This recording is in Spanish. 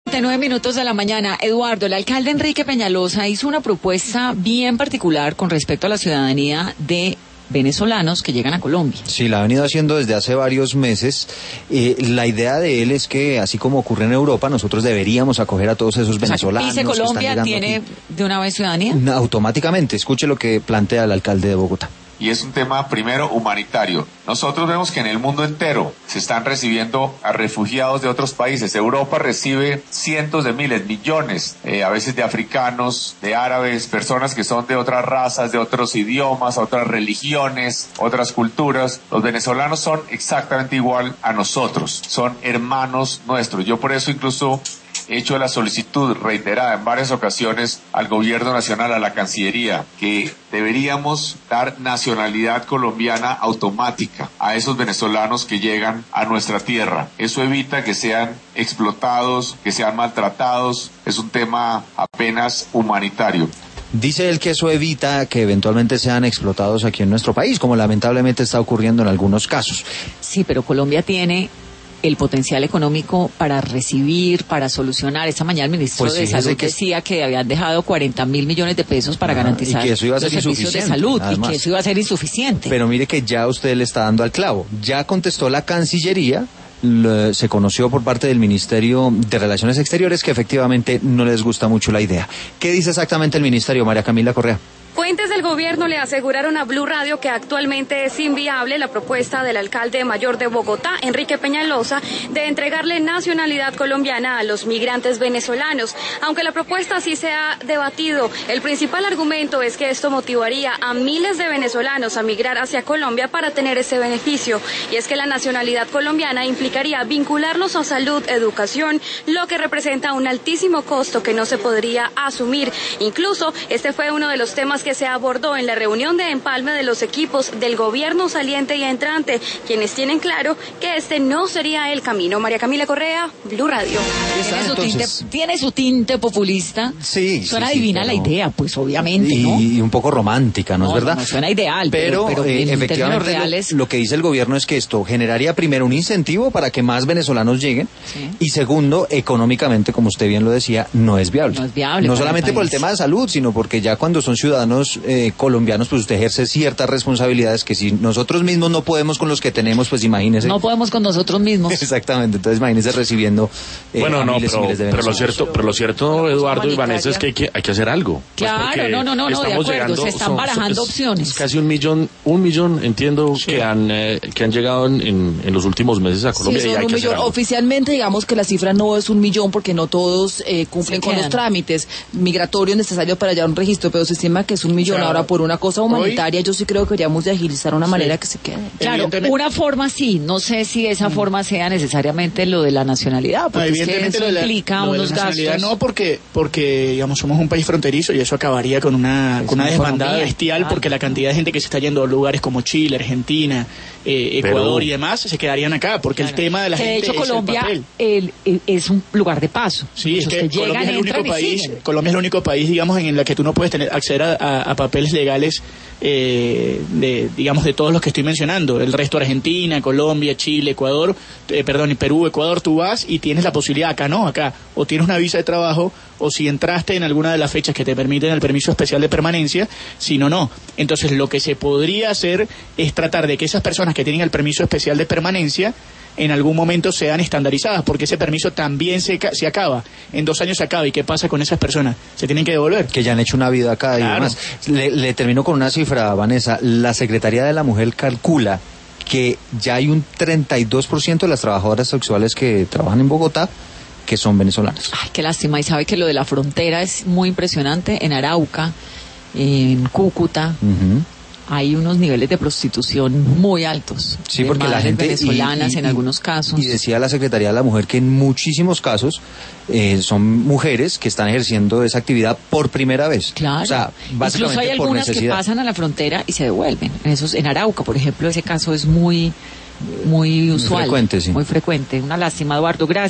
9 minutos de la mañana. Eduardo, el alcalde Enrique Peñalosa hizo una propuesta bien particular con respecto a la ciudadanía de venezolanos que llegan a Colombia. Sí, la ha venido haciendo desde hace varios meses. La idea de él es que, así como ocurre en Europa, nosotros deberíamos acoger a todos esos venezolanos. ¿Dice Colombia tiene aquí de una vez ciudadanía? Automáticamente. Escuche lo que plantea el alcalde de Bogotá. Y es un tema, primero, humanitario. Nosotros vemos que en el mundo entero se están recibiendo a refugiados de otros países. Europa recibe cientos de miles, millones, a veces de africanos, de árabes, personas que son de otras razas, de otros idiomas, otras religiones, otras culturas. Los venezolanos son exactamente igual a nosotros, son hermanos nuestros. Yo por eso incluso he hecho la solicitud reiterada en varias ocasiones al gobierno nacional, a la Cancillería, que deberíamos dar nacionalidad colombiana automática a esos venezolanos que llegan a nuestra tierra. Eso evita que sean explotados, que sean maltratados. Es un tema apenas humanitario. Dice él que eso evita que eventualmente sean explotados aquí en nuestro país, como lamentablemente está ocurriendo en algunos casos. Sí, pero Colombia tiene el potencial económico para recibir, para solucionar. Esta mañana el ministro de Salud decía que habían dejado 40.000 millones de pesos para garantizar y que eso iba a ser los servicios de salud, además, y que eso iba a ser insuficiente. Pero mire que ya usted le está dando al clavo. Ya contestó la Cancillería, se conoció por parte del Ministerio de Relaciones Exteriores que efectivamente no les gusta mucho la idea. ¿Qué dice exactamente el ministerio, María Camila Correa? Fuentes del gobierno le aseguraron a Blue Radio que actualmente es inviable la propuesta del alcalde mayor de Bogotá, Enrique Peñalosa, de entregarle nacionalidad colombiana a los migrantes venezolanos. Aunque la propuesta sí se ha debatido, el principal argumento es que esto motivaría a miles de venezolanos a migrar hacia Colombia para tener ese beneficio. Y es que la nacionalidad colombiana implicaría vincularlos a salud, educación, lo que representa un altísimo costo que no se podría asumir. Incluso este fue uno de los temas que se abordó en la reunión de empalme de los equipos del gobierno saliente y entrante, quienes tienen claro que este no sería el camino. María Camila Correa, Blue Radio. ¿Tiene su tinte populista? Sí. Suena divina la idea, pues obviamente, ¿no? Y un poco romántica, ¿no es verdad? No, suena ideal, pero efectivamente reales... lo que dice el gobierno es que esto generaría primero un incentivo para que más venezolanos lleguen, sí, y segundo, económicamente, como usted bien lo decía, no es viable. No es viable. No solamente por el tema de salud, sino porque ya cuando son ciudadanos colombianos, pues usted ejerce ciertas responsabilidades que si nosotros mismos no podemos con los que tenemos, pues imagínese. No podemos con nosotros mismos. Exactamente, entonces imagínese recibiendo miles y miles de venezolanos. Pero lo cierto, Eduardo y Vanessa, es que hay que hacer algo. Claro, pues no, de acuerdo, se están barajando opciones. Casi un millón, entiendo, sí, que han llegado en los últimos meses a Colombia. Sí, y hay un que millón. Oficialmente, digamos que la cifra no es 1 millón porque no todos cumplen con los trámites migratorios necesarios para hallar un registro, pero se estima que es 1 millón. Ahora, por una cosa humanitaria, yo sí creo que deberíamos de agilizar una manera que se quede. Claro, una forma sí, no sé si esa forma sea necesariamente lo de la nacionalidad, porque evidentemente eso implica unos gastos. No, porque digamos, somos un país fronterizo y eso acabaría con una desbandada bestial, claro, porque la cantidad de gente que se está yendo a lugares como Chile, Argentina, Ecuador y demás, se quedarían acá, porque el tema de la gente de hecho, Colombia es un lugar de paso. Sí, es que Colombia es el único país, digamos, en el que tú no puedes acceder a papeles legales de todos los que estoy mencionando. El resto, Argentina, Colombia, Chile, Ecuador, Perú, Ecuador, tú vas y tienes la posibilidad. Acá o tienes una visa de trabajo, o si entraste en alguna de las fechas que te permiten el permiso especial de permanencia, si no. Entonces lo que se podría hacer es tratar de que esas personas que tienen el permiso especial de permanencia en algún momento sean estandarizadas, porque ese permiso también se acaba, en 2 años se acaba. ¿Y qué pasa con esas personas? Se tienen que devolver. Que ya han hecho una vida acá, claro, y demás. Le termino con una cifra, Vanessa. La Secretaría de la Mujer calcula que ya hay un 32% de las trabajadoras sexuales que trabajan en Bogotá que son venezolanas. Ay, qué lástima. Y sabe que lo de la frontera es muy impresionante. En Arauca, en Cúcuta, hay unos niveles de prostitución muy altos. Sí, porque la gente venezolanas en algunos casos. Y decía la Secretaría de la Mujer que en muchísimos casos son mujeres que están ejerciendo esa actividad por primera vez. Claro. O sea, básicamente incluso hay algunas que pasan a la frontera y se devuelven. En Arauca, por ejemplo, ese caso es muy usual. Muy frecuente, sí. Muy frecuente. Una lástima, Eduardo. Gracias.